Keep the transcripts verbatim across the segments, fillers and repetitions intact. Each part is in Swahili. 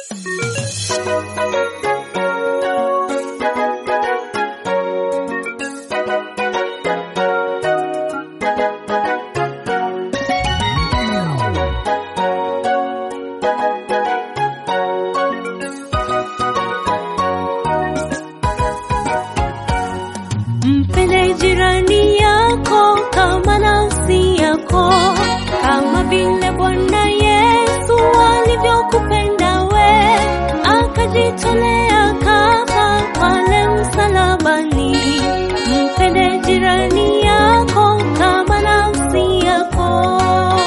Mpende jirani yako kama nafsi yako, kama vile Bwana Yesu alivyokupenda we, akajitolea kafa pale msalabani. Mpende jirani yako kama nafsi yako.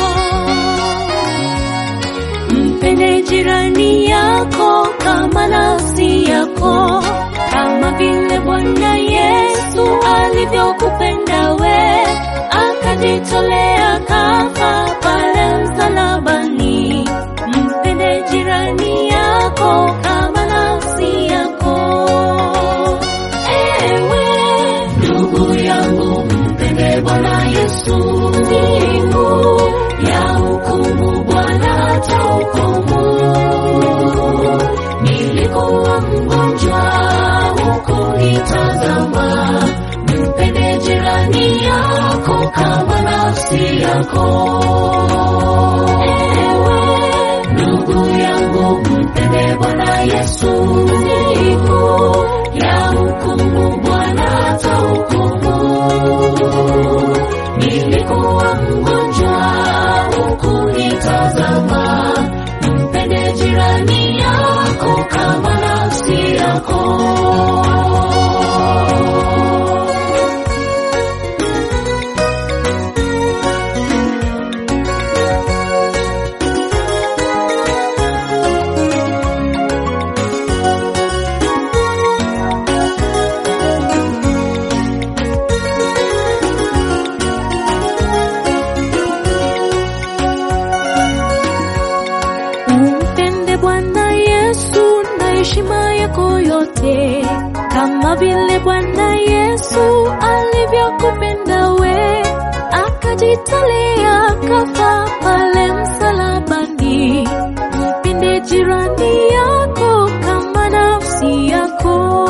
Mpende jirani yako kama nafsi yako, kama vile Bwana Yesu alivyokupenda we, akajitolea kafa pale msalabani. Mpende jirani yako kama nafsi yako. Ewe ndugu yangu, mpende Bwana Yesu. Siku ya hukumu Bwana atahukumu. Nilikuwa mgonjwa hukunitazama, mpende jirani yako kama nafsi yako. Ewe ndugu yangu, mpende Bwana Yesu. Siku ya hukumu Bwana atahukumu. Nilikuwa mgonjwa hukunitazama, mpende jirani yako kama nafsi yako. Umpende Bwana Yesu na heshima yako yote, kama vile Bwana Yesu alivyokupenda we, akajitolea kafa pale msalabani. Mpende jirani yako kama nafsi yako.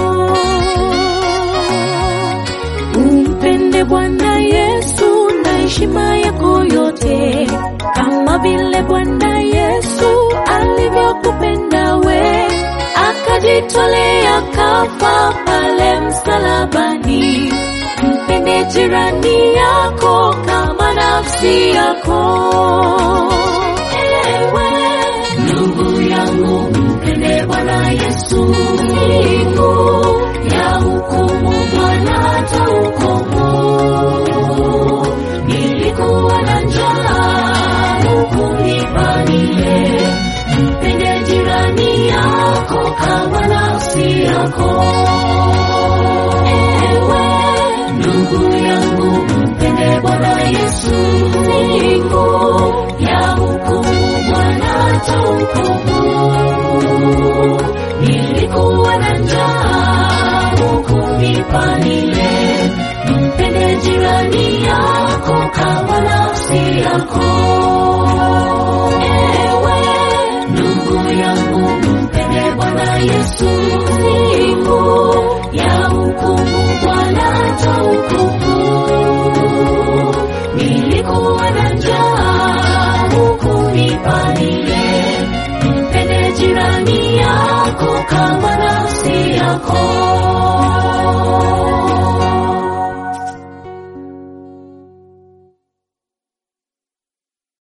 Umpende Bwana Yesu na heshima yako yote, kama vile Bwana Yesu alivyokupenda we, akajitolea kafa pale msalabani. Mpende jirani yako kama nafsi yako. Ewe ndugu yangu, mpende Bwana Yesu. Siku ya hukumu Bwana atahukumu. Nilikuwa na njaa hukunipa nile, mpende jirani yako kama nafsi yako. Ewe ndugu yangu, mpende Bwana Yesu. Siku ya hukumu Bwana atahukumu. Nilikuwa na njaa hukunipa nile, mpende jirani yako kama nafsi yako. Ewe ndugu yangu, mpende Bwana Yesu. Siku ya hukumu Bwana atahukumu. Nilikuwa na njaa hukunipa nile, mpende jirani yako kama nafsi yako.